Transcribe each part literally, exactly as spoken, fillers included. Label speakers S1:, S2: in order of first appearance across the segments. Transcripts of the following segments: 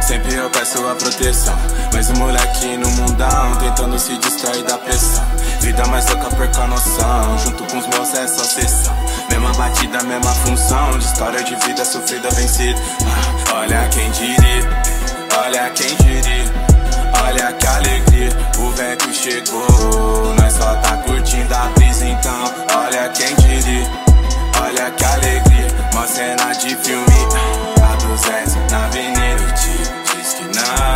S1: Sempre eu peço a proteção, mas o moleque no mundão, tentando se distrair da pressão. Vida mais louca, perca a noção, junto com os meus é só sessão. Mesma batida, mesma função, de história de vida sofrida, vencida. ah, Olha quem diria, olha quem diria, olha que alegria, o vento chegou, nós só tá curtindo a brisa então. Olha quem diria, olha que alegria, uma cena de filme, a duzentos na avenida. Diz que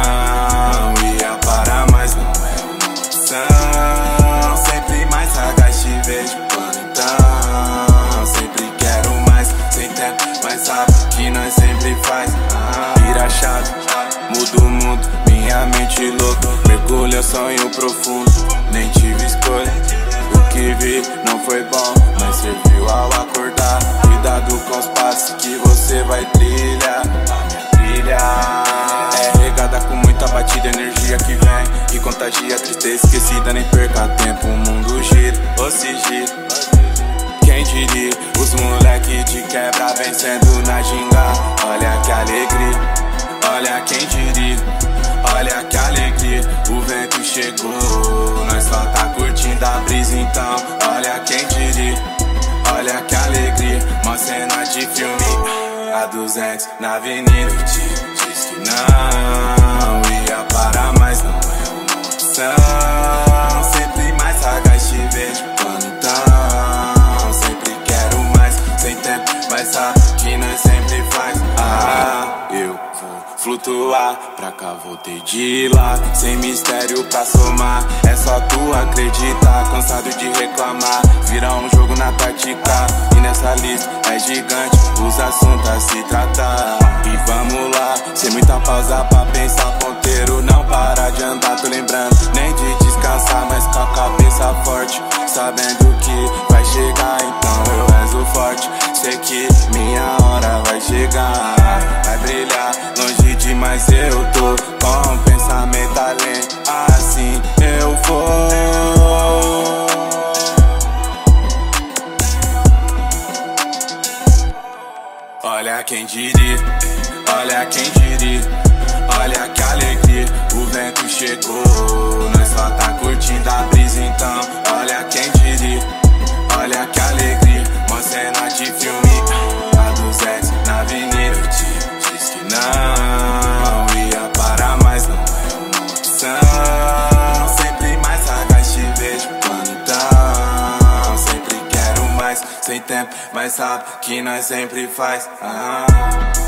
S1: não ia parar, mas não é uma opção. Sempre mais sagaz, te vejo quando então. Sempre quero mais, sem tempo, mas sabe que nós sempre faz. ah, Vira a chave, muda o mundo, minha mente louca, mergulha sonho profundo, nem tive escolha. O que vi não foi bom, mas serviu ao acordar. Cuidado com os passos que você vai trilhar. A minha trilha é regada com muita batida, energia que vem e contagia, tristeza esquecida. Nem perca tempo, o mundo gira, ou se gira. Quem diria, os moleque de quebra vencendo na ginga. Olha que alegria, olha quem diria, olha que alegria, o vento chegou, nós só tá curtindo a brisa então. Olha quem diria, olha que alegria, uma cena de filme, a duzentos na avenida. Diz que não ia parar, mas não é uma opção. Sempre mais sagaz, te vejo quando então. Sempre quero mais, sem tempo, mas sabe que nós sempre faz. Ah, eu vou flutuar, pra cá voltei de lá, sem mistério pra somar, é só tu acreditar. Cansado de reclamar, vira um jogo na tática, e nessa lista é gigante, os assuntos a se tratar. E vamos lá, sem muita pausa pra pensar, ponteiro não para de andar. Tô lembrando, nem de descansar, mas com a cabeça forte, sabendo que vai chegar, então eu rezo forte. Sei que minha hora vai chegar, vai brilhar longe demais, eu tô com o pensamento além, assim eu vou. Olha quem diria, olha quem diria, olha que alegria, o vento chegou, nós só tá curtindo a brisa então. Olha quem diria, olha que alegria, uma cena de filme, a duzentos na avenida. Diz que não ia parar, mas não é uma opção. Sempre mais sagaz, te vejo quando então. Sempre quero mais, sem tempo, mas sabe que nós sempre faz. ah.